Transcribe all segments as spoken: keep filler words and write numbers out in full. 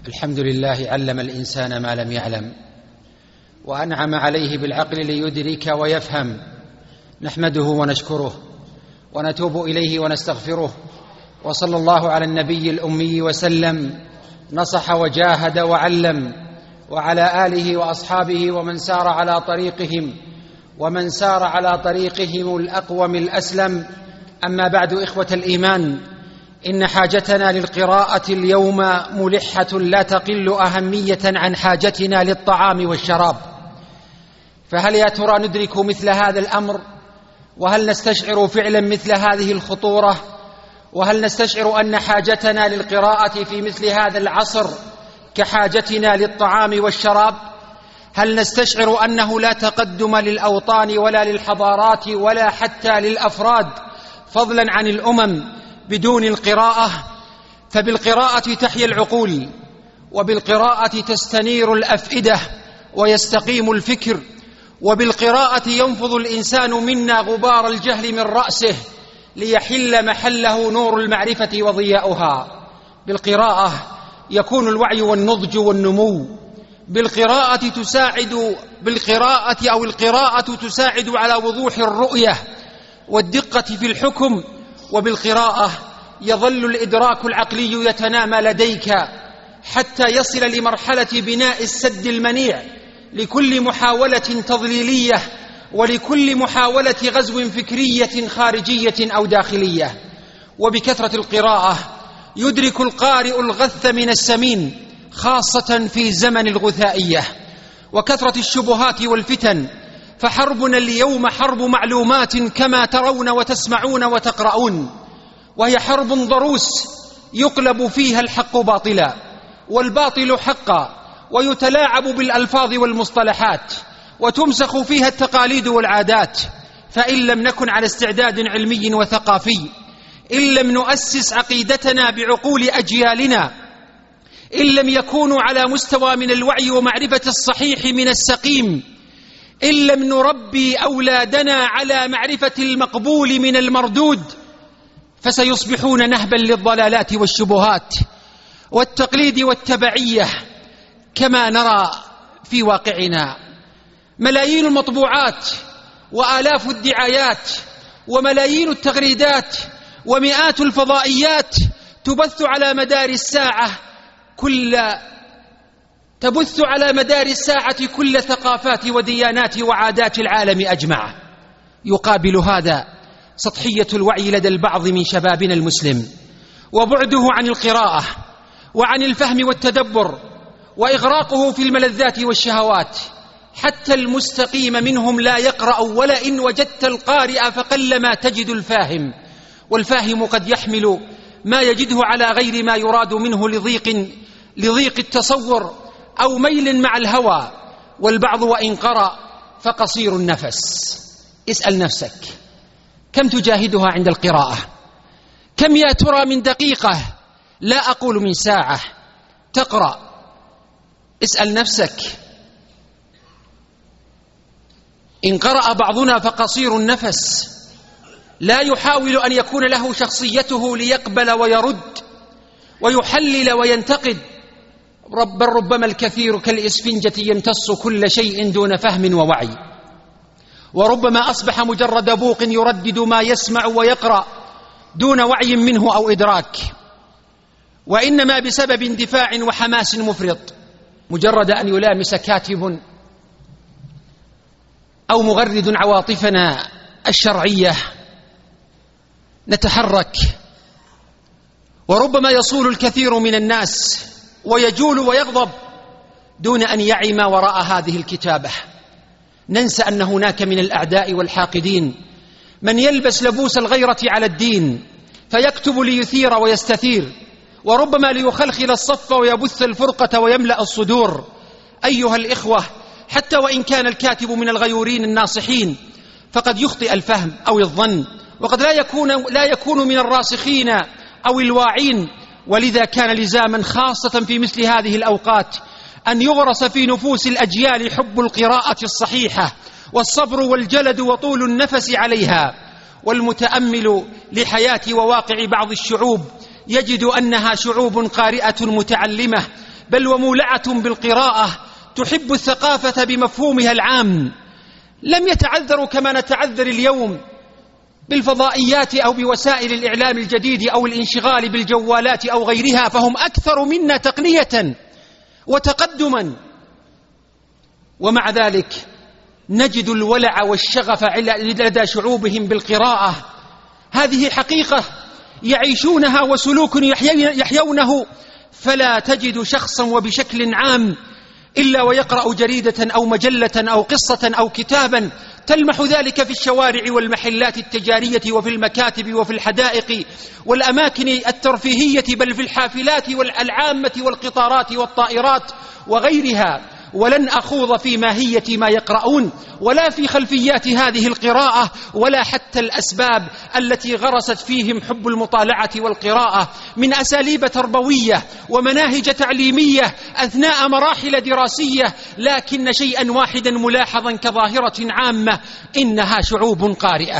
الحمد لله علم الإنسان ما لم يعلم وأنعم عليه بالعقل ليدرك ويفهم. نحمده ونشكره ونتوب إليه ونستغفره، وصلى الله على النبي الأمي وسلم، نصح وجاهد وعلم، وعلى آله وأصحابه ومن سار على طريقهم ومن سار على طريقهم الأقوم الأسلم. أما بعد، إخوة الإيمان، إن حاجتنا للقراءة اليوم ملحة لا تقل أهمية عن حاجتنا للطعام والشراب. فهل يا ترى ندرك مثل هذا الأمر؟ وهل نستشعر فعلا مثل هذه الخطورة؟ وهل نستشعر أن حاجتنا للقراءة في مثل هذا العصر كحاجتنا للطعام والشراب؟ هل نستشعر أنه لا تقدم للأوطان ولا للحضارات ولا حتى للأفراد فضلا عن الأمم بدون القراءة؟ فبالقراءة تحيا العقول، وبالقراءة تستنير الأفئدة ويستقيم الفكر، وبالقراءة ينفض الإنسان منا غبار الجهل من رأسه ليحل محله نور المعرفة وضياؤها. بالقراءة يكون الوعي والنضج والنمو. بالقراءة تساعد بالقراءة أو القراءة تساعد على وضوح الرؤية والدقة في الحكم. وبالقراءة يظل الإدراك العقلي يتنامى لديك حتى يصل لمرحلة بناء السد المنيع لكل محاولة تضليلية ولكل محاولة غزو فكرية خارجية أو داخلية. وبكثرة القراءة يدرك القارئ الغث من السمين، خاصة في زمن الغثائية وكثرة الشبهات والفتن. فحربنا اليوم حرب معلومات كما ترون وتسمعون وتقرؤون، وهي حرب ضروس يقلب فيها الحق باطلا والباطل حقا، ويتلاعب بالألفاظ والمصطلحات، وتمسخ فيها التقاليد والعادات. فإن لم نكن على استعداد علمي وثقافي، إن لم نؤسس عقيدتنا بعقول أجيالنا، إن لم يكونوا على مستوى من الوعي ومعرفة الصحيح من السقيم، إن لم نربي أولادنا على معرفة المقبول من المردود، فسيصبحون نهبا للضلالات والشبهات والتقليد والتبعية كما نرى في واقعنا. ملايين المطبوعات وآلاف الدعايات وملايين التغريدات ومئات الفضائيات تبث على مدار الساعة كل تبث على مدار الساعة كل ثقافات وديانات وعادات العالم أجمع. يقابل هذا سطحية الوعي لدى البعض من شبابنا المسلم، وبعده عن القراءة وعن الفهم والتدبر، وإغراقه في الملذات والشهوات. حتى المستقيم منهم لا يقرأ، ولئن وجدت القارئ فقلما تجد الفاهم. والفاهم قد يحمل ما يجده على غير ما يراد منه لضيق, لضيق التصور أو ميل مع الهوى. والبعض وإن قرأ فقصير النفس. اسأل نفسك، كم تجاهدها عند القراءة؟ كم يا ترى من دقيقة، لا أقول من ساعة، تقرأ؟ اسأل نفسك. إن قرأ بعضنا فقصير النفس، لا يحاول أن يكون له شخصيته ليقبل ويرد ويحلل وينتقد، بل ربما الكثير كالإسفنجة يمتص كل شيء دون فهم ووعي، وربما أصبح مجرد بوق يردد ما يسمع ويقرأ دون وعي منه أو إدراك، وإنما بسبب اندفاع وحماس مفرط. مجرد أن يلامس كاتب أو مغرد عواطفنا الشرعية نتحرك، وربما يصول الكثير من الناس ويجول ويغضب دون أن يعي ما وراء هذه الكتابة. ننسى أن هناك من الأعداء والحاقدين من يلبس لبوس الغيرة على الدين فيكتب ليثير ويستثير، وربما ليخلخل الصف ويبث الفرقة ويملأ الصدور. أيها الإخوة، حتى وإن كان الكاتب من الغيورين الناصحين فقد يخطئ الفهم أو الظن، وقد لا يكون, لا يكون من الراسخين أو الواعين. ولذا كان لزاما خاصة في مثل هذه الأوقات أن يغرس في نفوس الأجيال حب القراءة الصحيحة والصبر والجلد وطول النفس عليها. والمتأمل لحياة وواقع بعض الشعوب يجد أنها شعوب قارئة متعلمة بل ومولعة بالقراءة، تحب الثقافة بمفهومها العام. لم يتعذروا كما نتعذر اليوم بالفضائيات أو بوسائل الإعلام الجديد أو الانشغال بالجوالات أو غيرها، فهم أكثر منا تقنية وتقدما، ومع ذلك نجد الولع والشغف لدى شعوبهم بالقراءة. هذه حقيقة يعيشونها وسلوك يحيونه، فلا تجد شخصا وبشكل عام إلا ويقرأ جريدة أو مجلة أو قصة أو كتابا، تلمح ذلك في الشوارع والمحلات التجارية وفي المكاتب وفي الحدائق والأماكن الترفيهية، بل في الحافلات والعامة والقطارات والطائرات وغيرها. ولن أخوض في ماهية ما يقرؤون ولا في خلفيات هذه القراءة ولا حتى الأسباب التي غرست فيهم حب المطالعة والقراءة من أساليب تربوية ومناهج تعليمية أثناء مراحل دراسية، لكن شيئا واحدا ملاحظا كظاهرة عامة: إنها شعوب قارئة،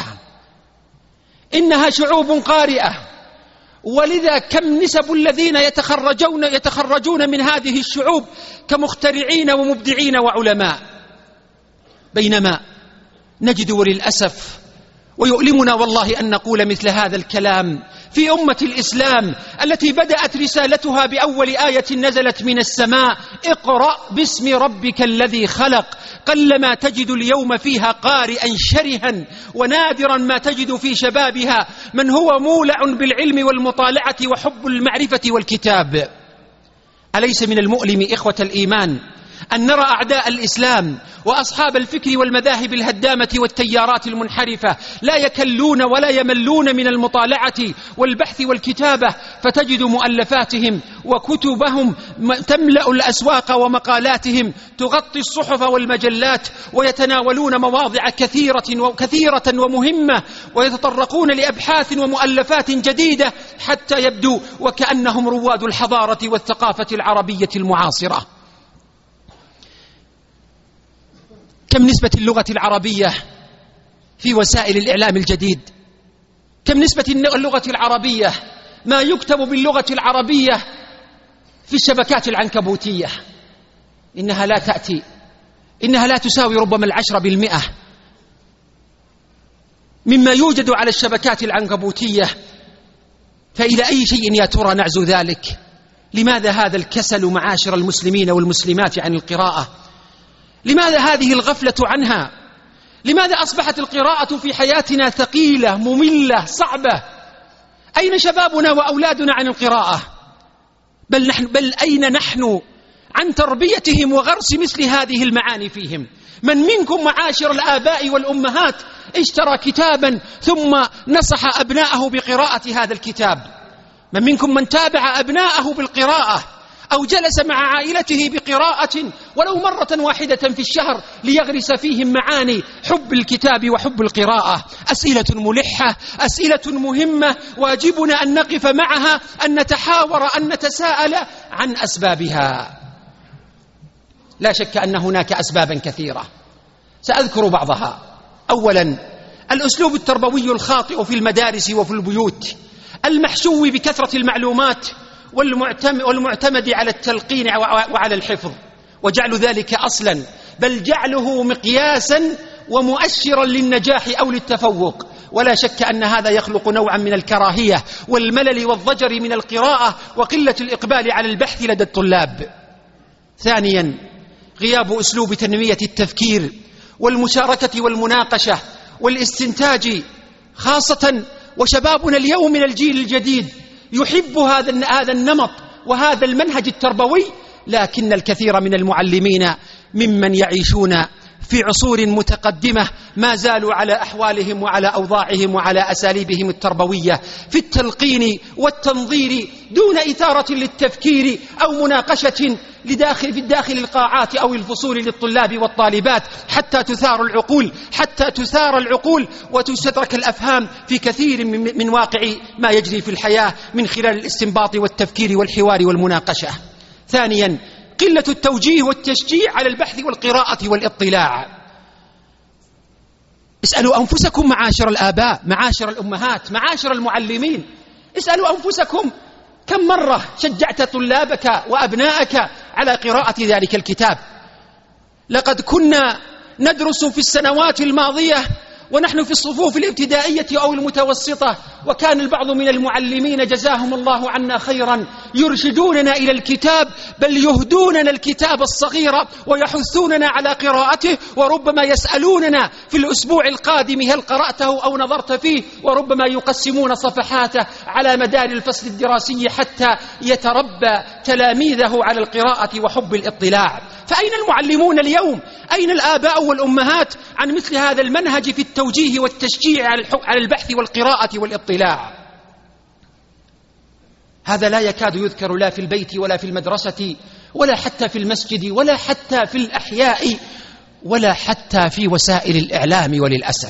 إنها شعوب قارئة. ولذا كم نسب الذين يتخرجون يتخرجون من هذه الشعوب كمخترعين ومبدعين وعلماء، بينما نجد وللأسف ويؤلمنا والله أن نقول مثل هذا الكلام في أمة الإسلام التي بدأت رسالتها بأول آية نزلت من السماء: اقرأ باسم ربك الذي خلق. قلما تجد اليوم فيها قارئا شرها، ونادرا ما تجد في شبابها من هو مولع بالعلم والمطالعة وحب المعرفة والكتاب. أليس من المؤلم إخوة الإيمان أن نرى أعداء الإسلام وأصحاب الفكر والمذاهب الهدامة والتيارات المنحرفة لا يكلون ولا يملون من المطالعة والبحث والكتابة، فتجد مؤلفاتهم وكتبهم تملأ الأسواق ومقالاتهم تغطي الصحف والمجلات، ويتناولون مواضع كثيرة وكثيرة ومهمة، ويتطرقون لأبحاث ومؤلفات جديدة حتى يبدو وكأنهم رواد الحضارة والثقافة العربية المعاصرة. كم نسبة اللغة العربية في وسائل الإعلام الجديد؟ كم نسبة اللغة العربية ما يكتب باللغة العربية في الشبكات العنكبوتية؟ إنها لا تأتي، إنها لا تساوي ربما العشرة بالمئة مما يوجد على الشبكات العنكبوتية. فإلى أي شيء يا ترى نعزو ذلك؟ لماذا هذا الكسل معاشر المسلمين والمسلمات عن القراءة؟ لماذا هذه الغفلة عنها؟ لماذا أصبحت القراءة في حياتنا ثقيلة مملة صعبة؟ أين شبابنا وأولادنا عن القراءة؟ بل, نحن بل أين نحن عن تربيتهم وغرس مثل هذه المعاني فيهم؟ من منكم معاشر الآباء والأمهات اشترى كتابا ثم نصح أبناءه بقراءة هذا الكتاب؟ من منكم من تابع أبناءه بالقراءة أو جلس مع عائلته بقراءة ولو مرة واحدة في الشهر ليغرس فيهم معاني حب الكتاب وحب القراءة؟ أسئلة ملحة، أسئلة مهمة، واجبنا أن نقف معها، أن نتحاور، أن نتساءل عن أسبابها. لا شك أن هناك أسبابا كثيرة، سأذكر بعضها. أولا، الأسلوب التربوي الخاطئ في المدارس وفي البيوت، المحشو بكثرة المعلومات والمعتمد على التلقين وعلى الحفظ، وجعل ذلك أصلا، بل جعله مقياسا ومؤشرا للنجاح أو للتفوق. ولا شك أن هذا يخلق نوعا من الكراهية والملل والضجر من القراءة وقلة الإقبال على البحث لدى الطلاب. ثانيا، غياب أسلوب تنمية التفكير والمشاركة والمناقشة والاستنتاج، خاصة وشبابنا اليوم من الجيل الجديد يحب هذا هذا النمط وهذا المنهج التربوي، لكن الكثير من المعلمين ممن يعيشون في عصور متقدمة ما زالوا على أحوالهم وعلى أوضاعهم وعلى أساليبهم التربوية في التلقين والتنظير دون إثارة للتفكير أو مناقشة لداخل في الداخل القاعات أو الفصول للطلاب والطالبات حتى تثار العقول حتى تثار العقول وتستدرك الأفهام في كثير من, من واقع ما يجري في الحياة من خلال الاستنباط والتفكير والحوار والمناقشة. ثانيا، قلة التوجيه والتشجيع على البحث والقراءة والاطلاع. اسألوا أنفسكم معاشر الآباء، معاشر الأمهات، معاشر المعلمين، اسألوا أنفسكم كم مرة شجعت طلابك وأبنائك على قراءة ذلك الكتاب. لقد كنا ندرس في السنوات الماضية ونحن في الصفوف الابتدائية أو المتوسطة، وكان البعض من المعلمين جزاهم الله عنا خيرا يرشدوننا إلى الكتاب، بل يهدوننا الكتاب الصغير ويحثوننا على قراءته، وربما يسألوننا في الأسبوع القادم هل قرأته أو نظرت فيه، وربما يقسمون صفحاته على مدار الفصل الدراسي حتى يتربى تلاميذه على القراءة وحب الاطلاع. فأين المعلمون اليوم؟ أين الآباء والأمهات عن مثل هذا المنهج في التوجيه والتشجيع على البحث والقراءة والاطلاع؟ هذا لا يكاد يذكر لا في البيت ولا في المدرسة ولا حتى في المسجد ولا حتى في الأحياء ولا حتى في وسائل الإعلام، وللأسف.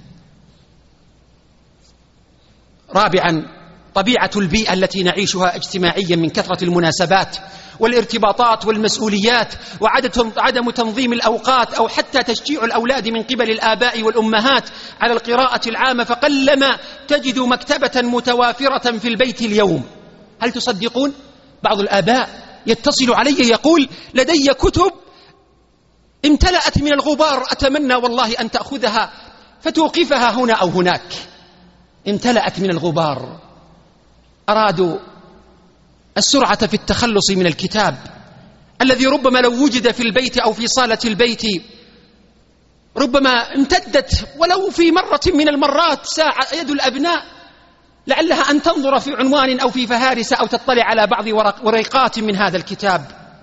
رابعا، طبيعة البيئة التي نعيشها اجتماعيا من كثرة المناسبات والارتباطات والمسؤوليات وعدم تنظيم الأوقات أو حتى تشجيع الأولاد من قبل الآباء والأمهات على القراءة العامة، فقلما تجد مكتبة متوافرة في البيت اليوم. هل تصدقون؟ بعض الآباء يتصل علي يقول: لدي كتب امتلأت من الغبار، أتمنى والله أن تأخذها فتوقفها هنا أو هناك. امتلأت من الغبار. أرادوا السرعة في التخلص من الكتاب الذي ربما لو وجد في البيت أو في صالة البيت ربما امتدت ولو في مرة من المرات ساعة يد الأبناء لعلها أن تنظر في عنوان أو في فهارس أو تطلع على بعض ورقات من هذا الكتاب.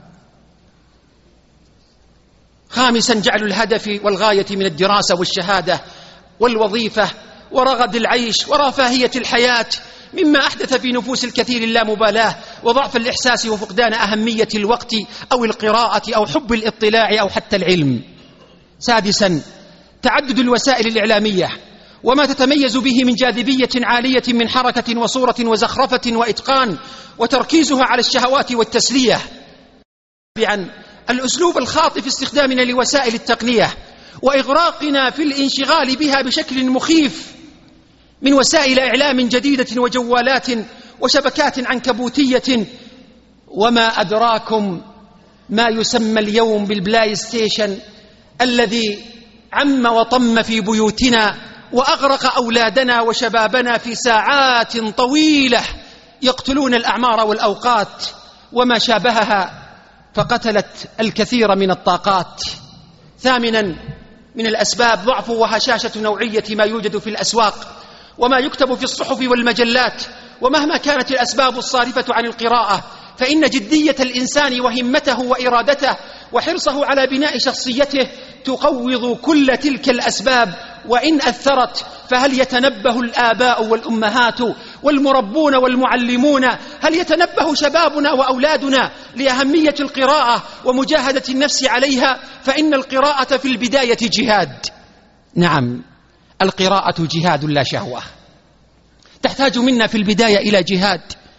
خامسا، جعل الهدف والغاية من الدراسة والشهادة والوظيفة ورغد العيش ورفاهية الحياة مما أحدث في نفوس الكثير اللامبالاة وضعف الإحساس وفقدان أهمية الوقت أو القراءة أو حب الاطلاع أو حتى العلم. سادسا، تعدد الوسائل الإعلامية وما تتميز به من جاذبية عالية من حركة وصورة وزخرفة وإتقان، وتركيزها على الشهوات والتسلية. سابعا، الأسلوب الخاطئ في استخدامنا لوسائل التقنية وإغراقنا في الانشغال بها بشكل مخيف من وسائل إعلام جديدة وجوالات وشبكات عنكبوتية، وما أدراكم ما يسمى اليوم بالبلاي ستيشن الذي عم وطم في بيوتنا وأغرق أولادنا وشبابنا في ساعات طويلة يقتلون الأعمار والأوقات وما شابهها، فقتلت الكثير من الطاقات. ثامنا، من الأسباب ضعف وهشاشة نوعية ما يوجد في الأسواق وما يكتب في الصحف والمجلات. ومهما كانت الأسباب الصارفة عن القراءة، فإن جدية الإنسان وهمته وإرادته وحرصه على بناء شخصيته تقوض كل تلك الأسباب، وإن أثرت فهل يتنبه الآباء والأمهات والمربون والمعلمون؟ هل يتنبه شبابنا وأولادنا لأهمية القراءة ومجاهدة النفس عليها؟ فإن القراءة في البداية جهاد. نعم، القراءة جهاد لا شهوة، تحتاج منا في البداية إلى جهاد.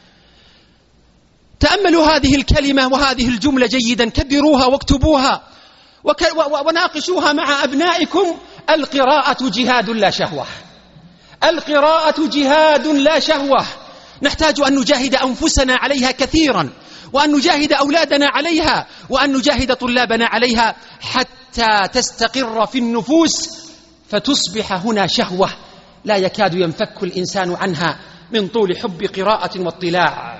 تأملوا هذه الكلمة وهذه الجملة جيدا، كبروها واكتبوها وناقشوها مع أبنائكم. القراءة جهاد لا شهوة، القراءة جهاد لا شهوة. نحتاج أن نجاهد أنفسنا عليها كثيرا، وأن نجاهد أولادنا عليها، وأن نجاهد طلابنا عليها حتى تستقر في النفوس فتصبح هنا شهوة لا يكاد ينفك الإنسان عنها من طول حب قراءة واطلاع.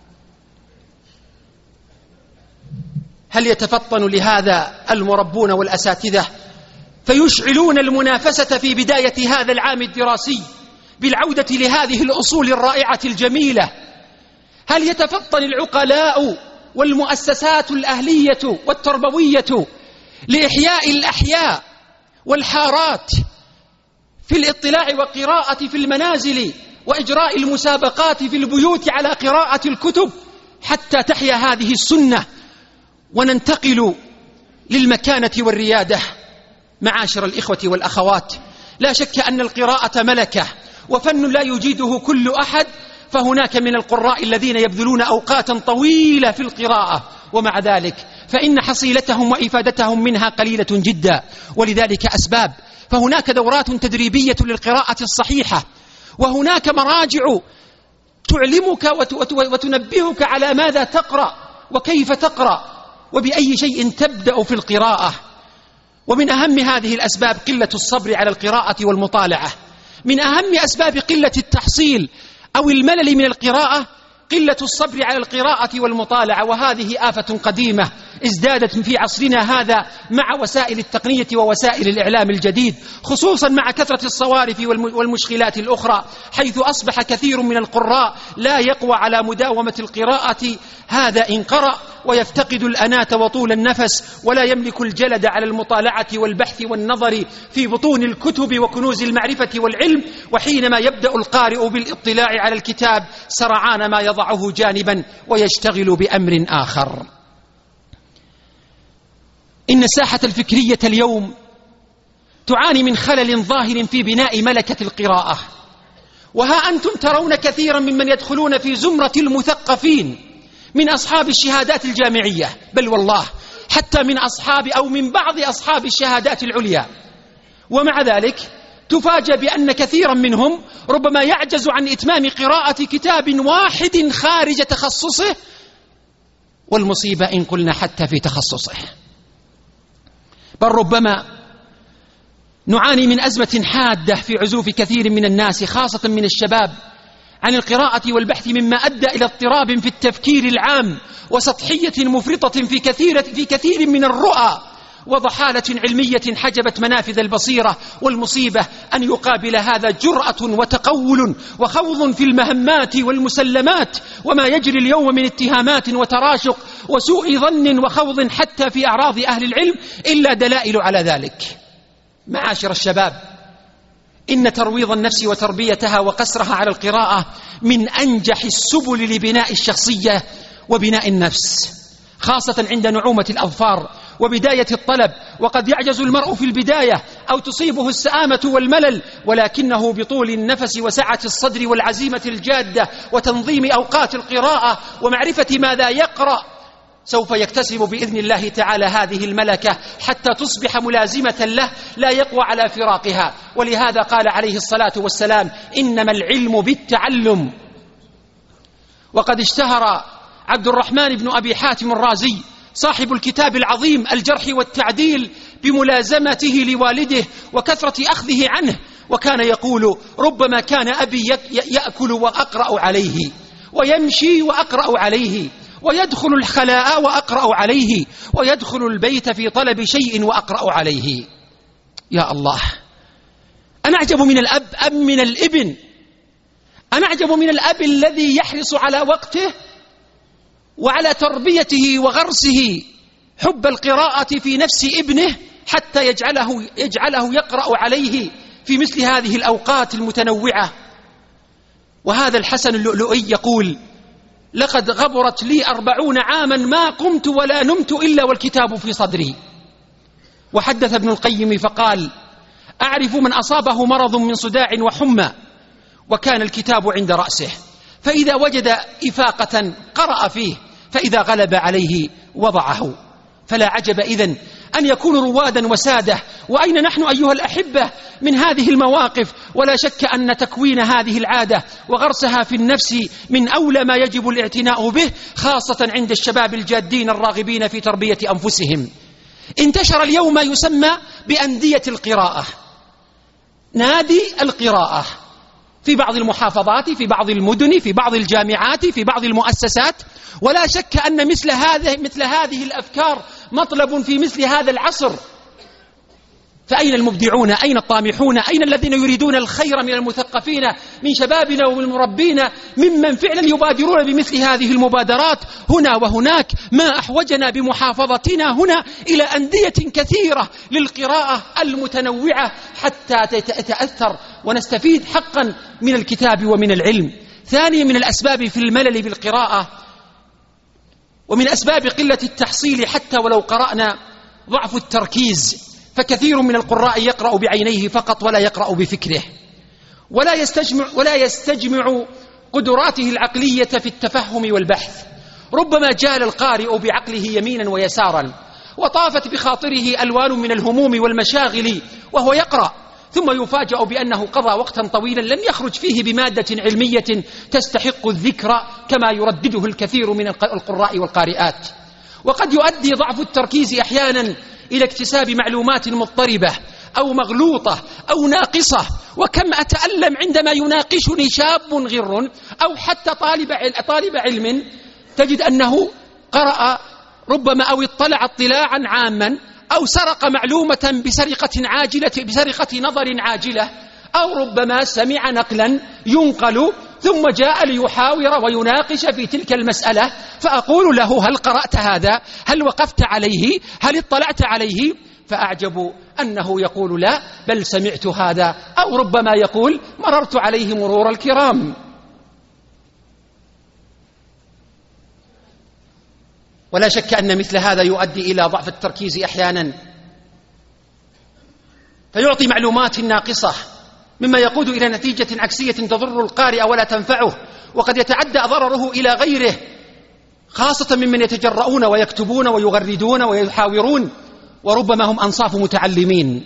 هل يتفطن لهذا المربون والأساتذة فيشعلون المنافسة في بداية هذا العام الدراسي بالعودة لهذه الأصول الرائعة الجميلة؟ هل يتفطن العقلاء والمؤسسات الأهلية والتربوية لإحياء الأحياء والحارات في الاطلاع وقراءة في المنازل وإجراء المسابقات في البيوت على قراءة الكتب حتى تحيا هذه السنة وننتقل للمكانة والريادة؟ معاشر الإخوة والأخوات، لا شك أن القراءة ملكة وفن لا يجيده كل أحد، فهناك من القراء الذين يبذلون أوقاتا طويلة في القراءة، ومع ذلك فإن حصيلتهم وإفادتهم منها قليلة جدا، ولذلك أسباب. فهناك دورات تدريبية للقراءة الصحيحة، وهناك مراجع تعلمك وتنبهك على ماذا تقرأ وكيف تقرأ، وبأي شيء تبدأ في القراءة. ومن أهم هذه الأسباب قلة الصبر على القراءة والمطالعة. من أهم أسباب قلة التحصيل أو الملل من القراءة قلة الصبر على القراءة والمطالعة، وهذه آفة قديمة ازدادت في عصرنا هذا مع وسائل التقنية ووسائل الإعلام الجديد، خصوصا مع كثرة الصوارف والمشغلات الأخرى، حيث أصبح كثير من القراء لا يقوى على مداومة القراءة. هذا إن قرأ ويفتقد الأناة وطول النفس، ولا يملك الجلد على المطالعة والبحث والنظر في بطون الكتب وكنوز المعرفة والعلم. وحينما يبدأ القارئ بالاطلاع على الكتاب سرعان ما يضعه جانبا ويشتغل بأمر آخر. إن الساحة الفكرية اليوم تعاني من خلل ظاهر في بناء ملكة القراءة، وها أنتم ترون كثيرا ممن يدخلون في زمرة المثقفين من أصحاب الشهادات الجامعية، بل والله حتى من أصحاب أو من بعض أصحاب الشهادات العليا، ومع ذلك تفاجأ بأن كثيرا منهم ربما يعجز عن إتمام قراءة كتاب واحد خارج تخصصه، والمصيبة إن قلنا حتى في تخصصه. بل ربما نعاني من أزمة حادة في عزوف كثير من الناس خاصة من الشباب عن القراءة والبحث، مما أدى إلى اضطراب في التفكير العام وسطحية مفرطة في كثير, في كثير من الرؤى، وضحالة علمية حجبت منافذ البصيرة. والمصيبة أن يقابل هذا جرأة وتقول وخوض في المهمات والمسلمات، وما يجري اليوم من اتهامات وتراشق وسوء ظن وخوض حتى في أعراض أهل العلم إلا دلائل على ذلك. معاشر الشباب، إن ترويض النفس وتربيتها وقسرها على القراءة من أنجح السبل لبناء الشخصية وبناء النفس، خاصة عند نعومة الأظفار وبداية الطلب. وقد يعجز المرء في البداية أو تصيبه السآمة والملل، ولكنه بطول النفس وسعة الصدر والعزيمة الجادة وتنظيم أوقات القراءة ومعرفة ماذا يقرأ سوف يكتسب بإذن الله تعالى هذه الملكة حتى تصبح ملازمة له لا يقوى على فراقها. ولهذا قال عليه الصلاة والسلام: إنما العلم بالتعلم. وقد اشتهر عبد الرحمن بن أبي حاتم الرازي صاحب الكتاب العظيم الجرح والتعديل بملازمته لوالده وكثرة أخذه عنه، وكان يقول: ربما كان أبي يأكل وأقرأ عليه، ويمشي وأقرأ عليه، ويدخل الخلاء وأقرأ عليه، ويدخل البيت في طلب شيء وأقرأ عليه. يا الله، أنا أعجب من الأب أم من الابن؟ أنا أعجب من الأب الذي يحرص على وقته وعلى تربيته وغرسه حب القراءة في نفس ابنه حتى يجعله, يجعله يقرأ عليه في مثل هذه الأوقات المتنوعة. وهذا الحسن اللؤلؤي يقول: لقد غبرت لي أربعون عاما ما قمت ولا نمت إلا والكتاب في صدري. وحدث ابن القيم فقال: أعرف من أصابه مرض من صداع وحمى وكان الكتاب عند رأسه، فإذا وجد إفاقة قرأ فيه، فإذا غلب عليه وضعه. فلا عجب إذن أن يكونوا روادا وسادة. وأين نحن أيها الأحبة من هذه المواقف؟ ولا شك أن تكوين هذه العادة وغرسها في النفس من أولى ما يجب الاعتناء به، خاصة عند الشباب الجادين الراغبين في تربية أنفسهم. انتشر اليوم ما يسمى بأندية القراءة، نادي القراءة، في بعض المحافظات، في بعض المدن، في بعض الجامعات، في بعض المؤسسات. ولا شك أن مثل هذه مثل هذه الأفكار مطلب في مثل هذا العصر. فأين المبدعون؟ أين الطامحون؟ أين الذين يريدون الخير من المثقفين من شبابنا ومن مربينا ممن فعلا يبادرون بمثل هذه المبادرات هنا وهناك؟ ما أحوجنا بمحافظتنا هنا إلى أندية كثيرة للقراءة المتنوعة حتى تتأثر ونستفيد حقا من الكتاب ومن العلم. ثاني من الأسباب في الملل بالقراءة ومن أسباب قلة التحصيل حتى ولو قرأنا ضعف التركيز، فكثير من القراء يقرأ بعينيه فقط ولا يقرأ بفكره، ولا يستجمع, ولا يستجمع قدراته العقلية في التفهم والبحث. ربما جال القارئ بعقله يمينا ويسارا وطافت بخاطره ألوان من الهموم والمشاغل وهو يقرأ، ثم يفاجأ بأنه قضى وقتا طويلا لم يخرج فيه بمادة علمية تستحق الذكر كما يردده الكثير من القراء والقارئات. وقد يؤدي ضعف التركيز أحيانا إلى اكتساب معلومات مضطربة أو مغلوطة أو ناقصة. وكم أتألم عندما يناقشني شاب غر أو حتى طالب طالب علم تجد أنه قرأ ربما أو اطلع اطلاعا عاما أو سرق معلومة بسرقة عاجلة بسرقة نظر عاجلة، أو ربما سمع نقلا ينقل ثم جاء ليحاور ويناقش في تلك المسألة، فأقول له: هل قرأت هذا؟ هل وقفت عليه؟ هل اطلعت عليه؟ فأعجب أنه يقول: لا، بل سمعت هذا، أو ربما يقول: مررت عليه مرور الكرام. ولا شك أن مثل هذا يؤدي إلى ضعف التركيز أحيانا، فيعطي معلومات ناقصة مما يقود إلى نتيجة عكسية تضر القارئ ولا تنفعه، وقد يتعدى ضرره إلى غيره، خاصة ممن يتجرؤون ويكتبون ويغردون ويحاورون، وربما هم أنصاف متعلمين.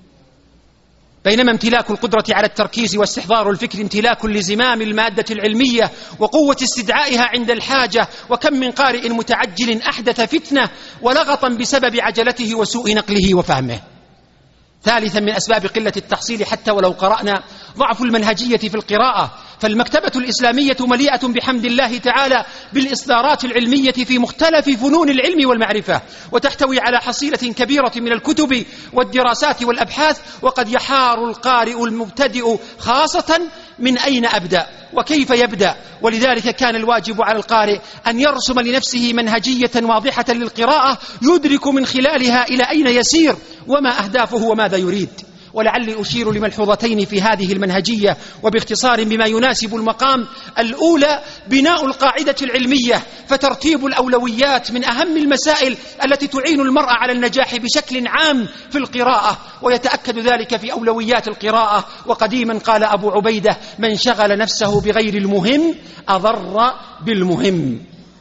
بينما امتلاك القدرة على التركيز واستحضار الفكر امتلاك لزمام المادة العلمية وقوة استدعائها عند الحاجة. وكم من قارئ متعجل أحدث فتنة ولغطا بسبب عجلته وسوء نقله وفهمه. ثالثا من أسباب قلة التحصيل حتى ولو قرأنا ضعف المنهجية في القراءة، فالمكتبة الإسلامية مليئة بحمد الله تعالى بالإصدارات العلمية في مختلف فنون العلم والمعرفة، وتحتوي على حصيلة كبيرة من الكتب والدراسات والأبحاث. وقد يحار القارئ المبتدئ خاصة من أين أبدأ وكيف يبدأ، ولذلك كان الواجب على القارئ أن يرسم لنفسه منهجية واضحة للقراءة يدرك من خلالها إلى أين يسير وما أهدافه وماذا يريد. ولعلي أشير لملحوظتين في هذه المنهجية وباختصار بما يناسب المقام. الأولى بناء القاعدة العلمية، فترتيب الأولويات من أهم المسائل التي تعين المرء على النجاح بشكل عام في القراءة، ويتأكد ذلك في أولويات القراءة. وقديما قال أبو عبيدة: من شغل نفسه بغير المهم أضر بالمهم.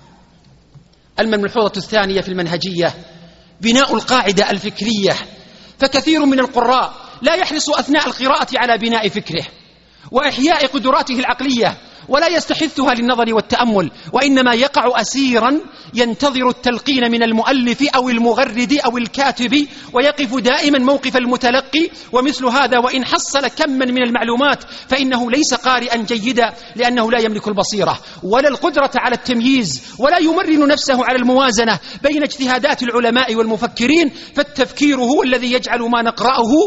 الملحوظة الثانية في المنهجية بناء القاعدة الفكرية، فكثير من القراء لا يحرص أثناء القراءة على بناء فكره وإحياء قدراته العقلية، ولا يستحثها للنظر والتأمل، وإنما يقع أسيرا ينتظر التلقين من المؤلف أو المغرد أو الكاتب، ويقف دائما موقف المتلقي. ومثل هذا وإن حصل كما من المعلومات فإنه ليس قارئا جيدا، لأنه لا يملك البصيرة ولا القدرة على التمييز، ولا يمرن نفسه على الموازنة بين اجتهادات العلماء والمفكرين. فالتفكير هو الذي يجعل ما نقرأه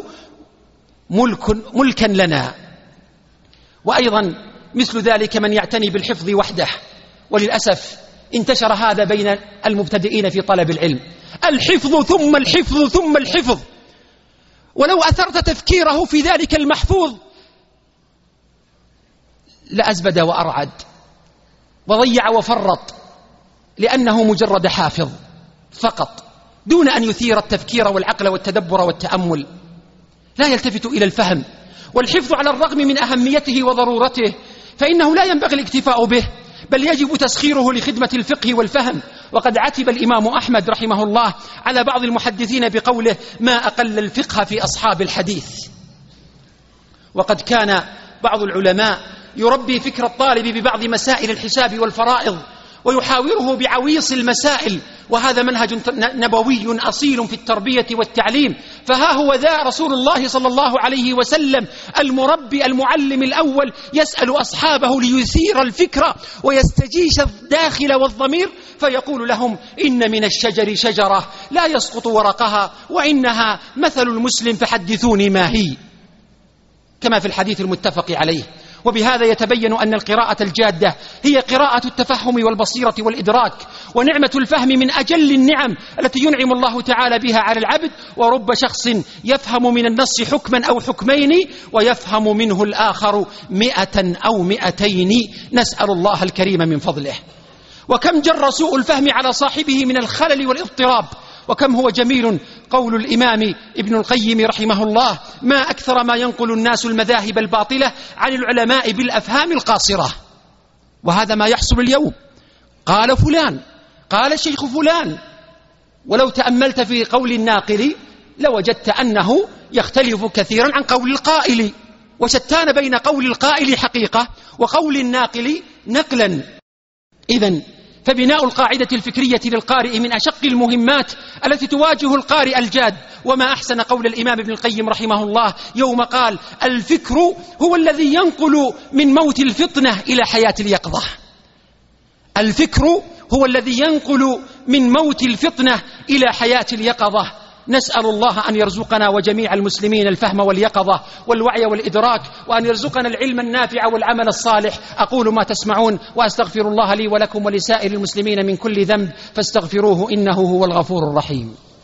ملك ملكا لنا. وأيضا مثل ذلك من يعتني بالحفظ وحده، وللأسف انتشر هذا بين المبتدئين في طلب العلم، الحفظ ثم الحفظ ثم الحفظ، ولو أثرت تفكيره في ذلك المحفوظ لأزبد وأرعد وضيع وفرط، لأنه مجرد حافظ فقط دون أن يثير التفكير والعقل والتدبر والتأمل، لا يلتفت إلى الفهم. والحفظ على الرغم من أهميته وضرورته فإنه لا ينبغي الاكتفاء به، بل يجب تسخيره لخدمة الفقه والفهم. وقد عتب الإمام أحمد رحمه الله على بعض المحدثين بقوله: ما أقل الفقه في أصحاب الحديث. وقد كان بعض العلماء يربي فكر الطالب ببعض مسائل الحساب والفرائض ويحاوره بعويص المسائل، وهذا منهج نبوي أصيل في التربية والتعليم. فها هو ذا رسول الله صلى الله عليه وسلم المربي المعلم الأول يسأل أصحابه ليثير الفكرة ويستجيش الداخل والضمير، فيقول لهم: إن من الشجر شجرة لا يسقط ورقها وإنها مثل المسلم فحدثوني ما هي، كما في الحديث المتفق عليه. وبهذا يتبين أن القراءة الجادة هي قراءة التفهم والبصيرة والإدراك، ونعمة الفهم من أجل النعم التي ينعم الله تعالى بها على العبد. ورب شخص يفهم من النص حكما أو حكمين ويفهم منه الآخر مئة أو مئتين، نسأل الله الكريم من فضله. وكم جر سوء الفهم على صاحبه من الخلل والاضطراب، وكم هو جميل قول الإمام ابن القيم رحمه الله: ما أكثر ما ينقل الناس المذاهب الباطلة عن العلماء بالأفهام القاصرة. وهذا ما يحصل اليوم، قال فلان، قال الشيخ فلان، ولو تأملت في قول الناقل لوجدت أنه يختلف كثيرا عن قول القائل، وشتان بين قول القائل حقيقة وقول الناقل نقلا. إذن فبناء القاعدة الفكرية للقارئ من أشق المهمات التي تواجه القارئ الجاد. وما أحسن قول الإمام ابن القيم رحمه الله يوم قال: الفكر هو الذي ينقل من موت الفطنة إلى حياة اليقظة. الفكر هو الذي ينقل من موت الفطنة إلى حياة اليقظة. نسأل الله أن يرزقنا وجميع المسلمين الفهم واليقظة والوعي والإدراك، وأن يرزقنا العلم النافع والعمل الصالح. أقول ما تسمعون وأستغفر الله لي ولكم ولسائر المسلمين من كل ذنب فاستغفروه إنه هو الغفور الرحيم.